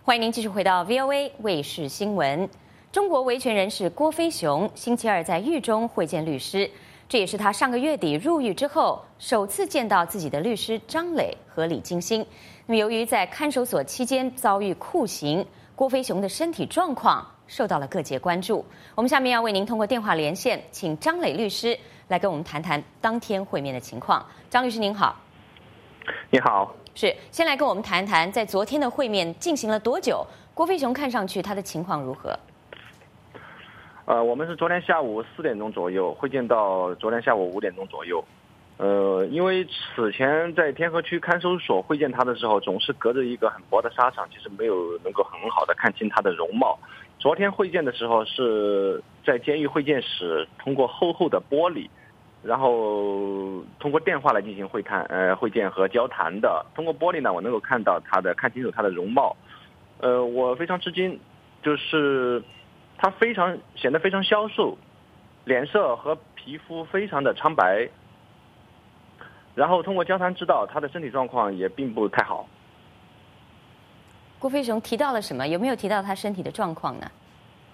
欢迎您继续回到 VOA 卫视新闻。中国维权人士郭飞雄星期二在狱中会见律师，这也是他上个月底入狱之后首次见到自己的律师张磊和李金星。那么，由于在看守所期间遭遇酷刑，郭飞雄的身体状况受到了各界关注。我们下面要为您通过电话连线，请张磊律师来跟我们谈谈当天会面的情况。张律师您好。 你好。 是，先来跟我们谈谈，在昨天的会面进行了多久？郭飞雄看上去他的情况如何？ 我们是昨天下午4点钟左右会见到昨天下午5点钟左右。因为此前在天河区看守所会见他的时候，总是隔着一个很薄的纱场，其实没有能够很好的看清他的容貌。昨天会见的时候是在监狱会见室，通过厚厚的玻璃，然后通过电话来进行会见和交谈的。通过玻璃呢，我能够看清楚他的容貌。我非常吃惊，就是他显得非常消瘦，脸色和皮肤非常的苍白。然后通过交谈知道他的身体状况也并不太好。 郭飞雄提到了什么？有没有提到他身体的状况呢？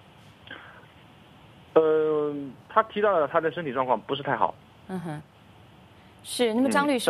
他提到了他的身体状况不是太好。 嗯哼，是。那么张律师，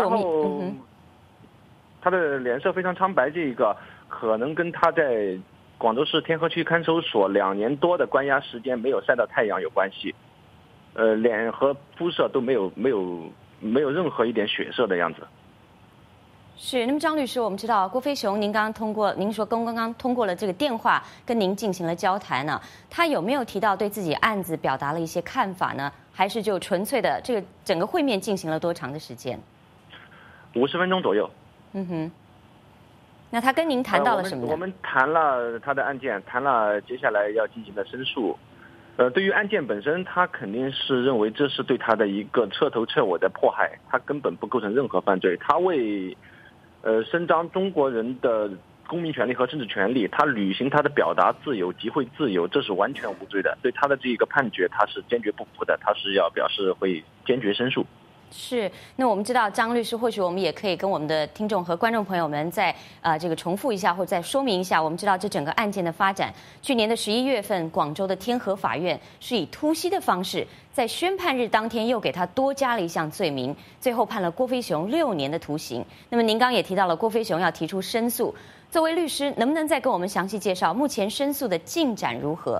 他的脸色非常苍白，这一个可能跟他在广州市天河区看守所2年多的关押时间没有晒到太阳有关系。脸和肤色都没有任何一点血色的样子。 是。那么张律师，我们知道郭飞雄，您说刚刚通过了这个电话跟您进行了交谈呢，他有没有提到对自己案子表达了一些看法呢？还是就纯粹的这个整个会面进行了多长的时间 ？50分钟左右。 嗯哼。那他跟您谈到了什么呢？ 我们谈了他的案件，谈了接下来要进行的申诉。对于案件本身，他肯定是认为这是对他的一个彻头彻尾的迫害，他根本不构成任何犯罪。他为伸张中国人的公民权利和政治权利，他履行他的表达自由、集会自由，这是完全无罪的。对他的这个判决，他是坚决不服的，他是要表示会坚决申诉。 是。那我们知道张律师，或许我们也可以跟我们的听众和观众朋友们再这个重复一下，或者再说明一下。我们知道这整个案件的发展，去年的11月份，广州的天河法院是以突袭的方式，在宣判日当天又给他多加了一项罪名，最后判了郭飞雄6年的徒刑。那么您刚也提到了郭飞雄要提出申诉，作为律师，能不能再跟我们详细介绍目前申诉的进展如何？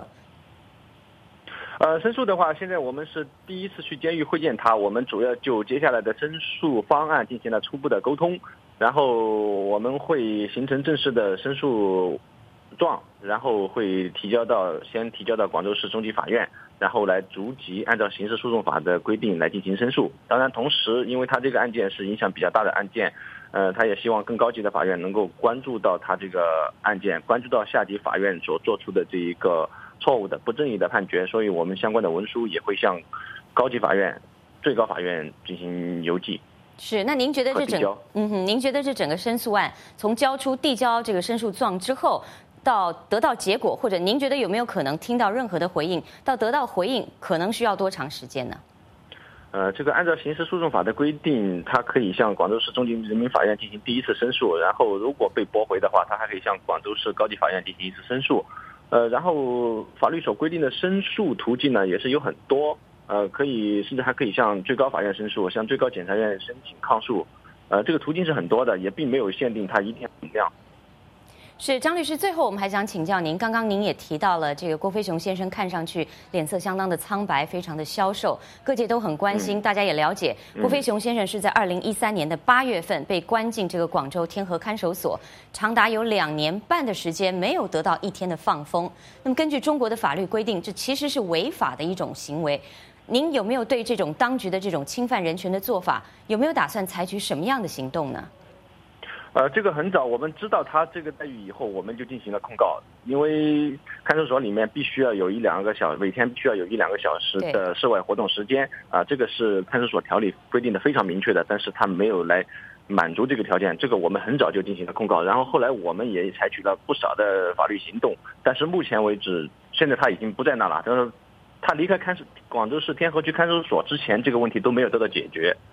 申诉的话，现在我们是第一次去监狱会见他，我们主要就接下来的申诉方案进行了初步的沟通，然后我们会形成正式的申诉状，然后会先提交到广州市中级法院，然后来逐级按照刑事诉讼法的规定来进行申诉。当然，同时因为他这个案件是影响比较大的案件，他也希望更高级的法院能够关注到他这个案件，关注到下级法院所做出的这一个错误的不正义的判决，所以我们相关的文书也会向高级法院、最高法院进行邮寄。 是。那您觉得您觉得这整个申诉案从递交这个申诉状之后，到得到结果，或者您觉得有没有可能听到任何的回应，到得到回应可能需要多长时间呢？ 这个按照刑事诉讼法的规定，他可以向广州市中级人民法院进行第一次申诉，然后如果被驳回的话，他还可以向广州市高级法院进行一次申诉。然后法律所规定的申诉途径呢，也是有很多，甚至还可以向最高法院申诉，向最高检察院申请抗诉，这个途径是很多的，也并没有限定他一定要怎么样。 是。张律师，最后我们还想请教您，刚刚您也提到了这个郭飞雄先生看上去脸色相当的苍白，非常的消瘦，各界都很关心，大家也了解郭飞雄先生是在2013年的8月份被关进这个广州天河看守所，长达有2年半的时间没有得到1天的放风。那么根据中国的法律规定，这其实是违法的一种行为。您有没有对这种当局的这种侵犯人权的做法，有没有打算采取什么样的行动呢？ 这个很早我们知道他这个待遇以后，我们就进行了控告，因为看守所里面必须要有1-2个小时，每天必须要有1-2个小时的室外活动时间这个是看守所条例规定的非常明确的，但是他没有来满足这个条件，这个我们很早就进行了控告，然后后来我们也采取了不少的法律行动，但是目前为止，现在他已经不在那了，但是他离开广州市天河区看守所之前，这个问题都没有得到解决。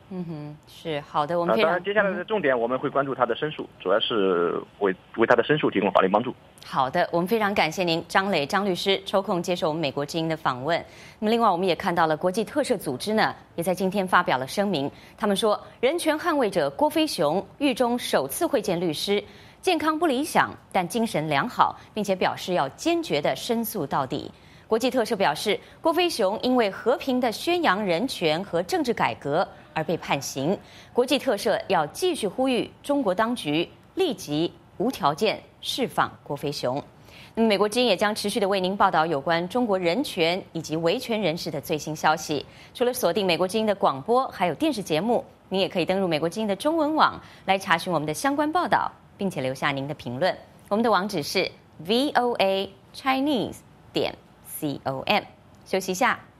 是好的，我们当然接下来的重点我们会关注他的申诉，主要是为他的申诉提供法律帮助。 好的，我们非常感谢您，张磊张律师抽空接受我们美国之音的访问。那么，另外我们也看到了国际特赦组织呢，也在今天发表了声明，他们说人权捍卫者郭飞雄狱中首次会见律师，健康不理想，但精神良好，并且表示要坚决地申诉到底。国际特赦表示，郭飞雄因为和平地宣扬人权和政治改革而被判刑。国际特赦要继续呼吁中国当局立即无条件释放郭飞雄。那么，美国之音也将持续的为您报道有关中国人权以及维权人士的最新消息。除了锁定美国之音的广播，还有电视节目，您也可以登入美国之音的中文网来查询我们的相关报道，并且留下您的评论。我们的网址是 voachinese.com。休息一下。